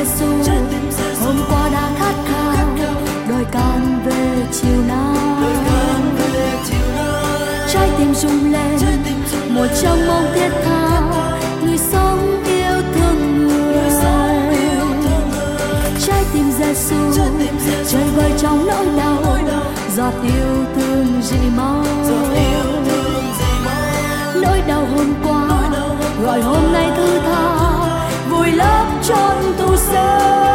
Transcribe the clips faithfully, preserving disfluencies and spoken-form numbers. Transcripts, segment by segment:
Giêsu, hôm qua đã khát khao, đòi can về chiều nay. Trái tim rung lên, một trong mong thiết tha, người sống yêu thương người. Trái tim Giêsu, chơi vơi trong nỗi đau, giọt yêu thương dì máu. Nỗi đau hôm qua, gọi hôm nay thứ tha, vùi lấp chôn thu sâu.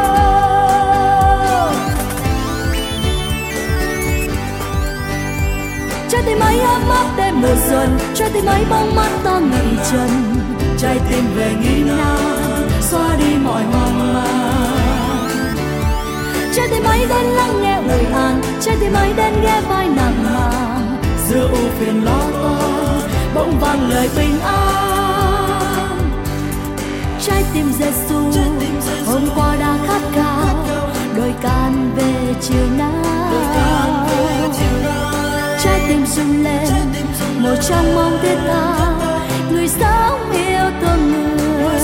Trái tim ấy ấm áp đêm mùa xuân, trái tim ấy bóng mắt ta nghỉ chân, trái tim về nghi nan xóa đi mọi hoang mang. Trái tim ấy đến lắng nghe ủi an, trái tim ấy đến ghé vai nặng mang, giữa ưu phiền lo toan bỗng vang lời bình an. Trái tim Giêsu, hôm qua đã khát khao, đôi can về chiều nay. Trái tim rung lên, một trong mong thiết tha, người sống yêu thương người.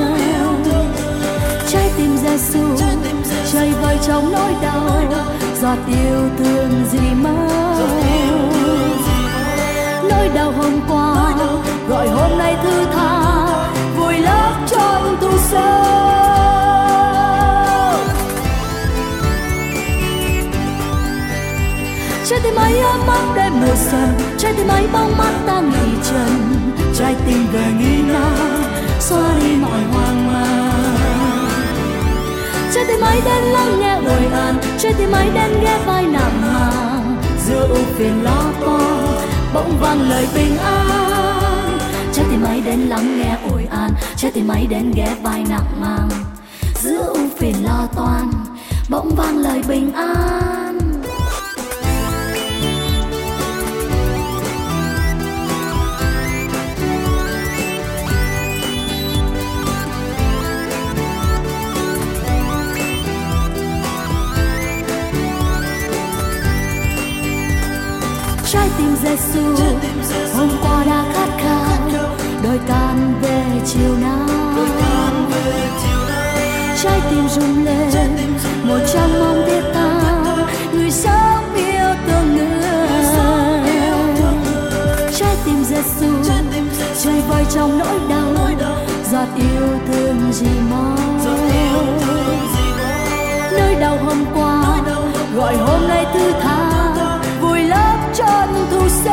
Trái tim Giêsu, chơi vơi trong nỗi đau, giọt yêu thương dì máu. Nỗi đau hôm qua, gọi hôm nay thứ tha, vùi lấp chôn thu sâu. Trái tim ấy ấm áp đêm mùa xuân, trái tim ấy bóng mắt ta nghỉ chân, trái tim về nghi nan xóa đi mọi hoang mang. Trái tim ấy đến lắng nghe ủi an, trái tim ấy đến ghé vai nặng mang, giữa ưu phiền lo toan bỗng vang lời bình an. Trái tim ấy đến lắng nghe ủi an, trái tim ấy đến ghé vai nặng mang, giữa ưu phiền lo toan bỗng vang lời bình an. Trái tim Giêsu, hôm qua đã khát khao, đòi can về chiều nay. Trái tim rung lên, một trong mong thiết tha, người sống yêu thương người. Trái tim Giêsu, chơi vơi trong nỗi đau, giọt yêu thương dì máu. Nỗi đau hôm qua, gọi hôm nay thứ tha, vùi lấp chôn thu sâu.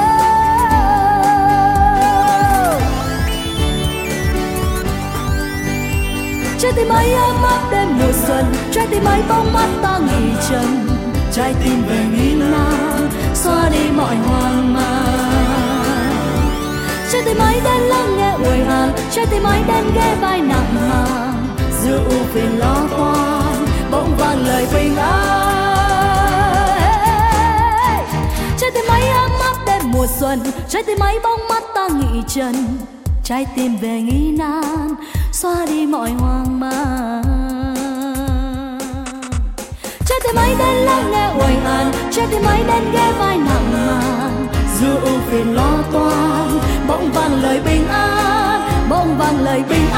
Trái tim ấy ấm áp đêm mùa xuân, trái tim ấy bóng mắt ta nghỉ chân, trái tim về nghi nan xóa đi mọi hoang mang. Trái tim ấy đến lắng nghe ủi an, trái tim ấy đến ghé vai nặng mang, giữa ưu phiền lo toan bỗng vang lời bình an. Trái tim ấy ấm áp đêm mùa xuân, trái tim ấy bóng mắt ta nghỉ chân, trái tim về nghi nan xóa đi mọi hoang mang. Trái tim ấy đến lắng nghe ủi an, trái tim ấy đến ghé vai nặng mang, giữa ưu phiền lo toan bỗng vang lời bình an, bỗng vang lời bình